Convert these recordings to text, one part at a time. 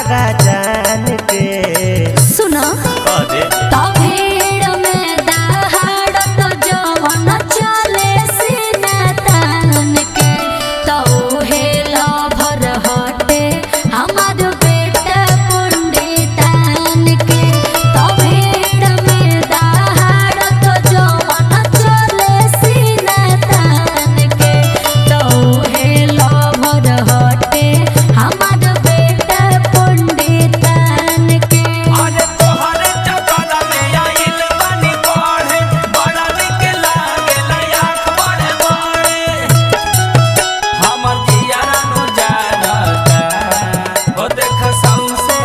हमारा जान के सुना तो भीड़ में दहाड़ तो जवन चले सीना तान के तो हे लभर हटे हमार बेटा पंडितान के तो भीड़ में दहाड़ तो जवन चले सीना तान के तो हे लभर हटे हमार बेटा पंडितान के। अरे तोहरे चक्कर में आइल बानी पढ़े बड़ा निक लागेला आँख बड़े बड़े हमर जियारा नु जागता हो देख सौंसे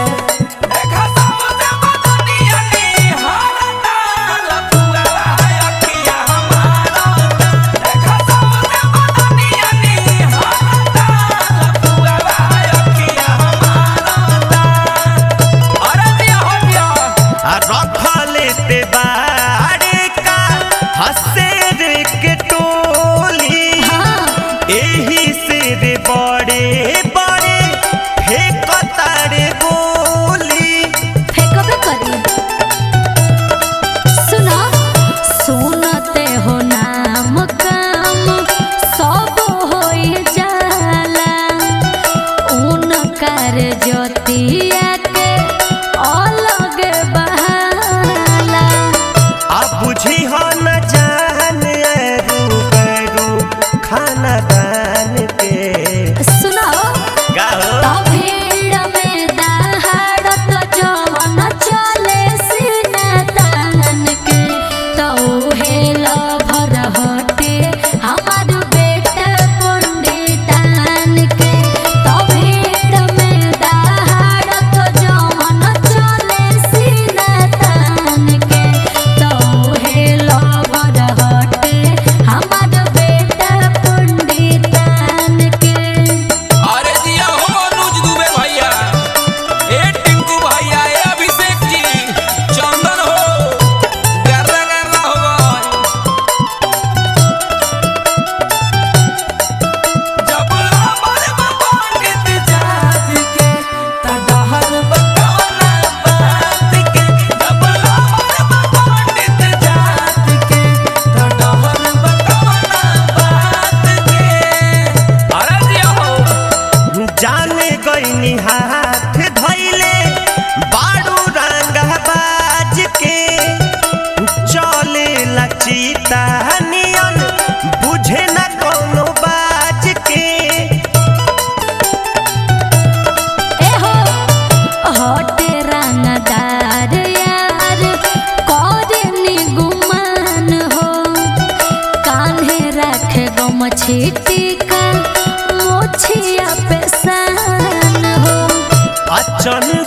बदनिया निहारता लपुआ अखिया हमारा देख सौंसे बदनिया निहारता लपुआ अखिया हमारा। अरे दिया हो दिया रख लेते बाड़े का हंसे रे के टोली एही से रे बड़े बड़े फेंकता रे गोली फेंकबे करी सुना सुनते हो नाम काम सब होई जाला उनकर ज्योतिया के अलग बहाला अब बुझी हो न जान रू खाना दान के सुनो गाओ तो भीड़ में दहाड़ तो जवन चले सीना तान के तो हे लभर हटे हमार बेटा पंडितान के तो भीड़ में दहाड़ तो जवन चले सीना तान के तो हे लभर हटे हमार बेटा पंडितान के। अरे दिया हो अनुज दुबे भैया ए टिंकू भैया ए अभिषेक जी चंदन हो गर्रा गर्रा हो जब हमारे पंडित जात के तडहर बकवाना बात के जब हमारे पंडित जात के तडहर बकवाना बात के। अरे दिया हो जाने गईनी हाथ धैले बाड़ू रंगबाज के चले लचीता नियन बुझे न कोनो बाज के एहो हटे रंगदार यार करे गुमान हो कान्हे रखे गम छिटी का मोछिया पे सान हो अचन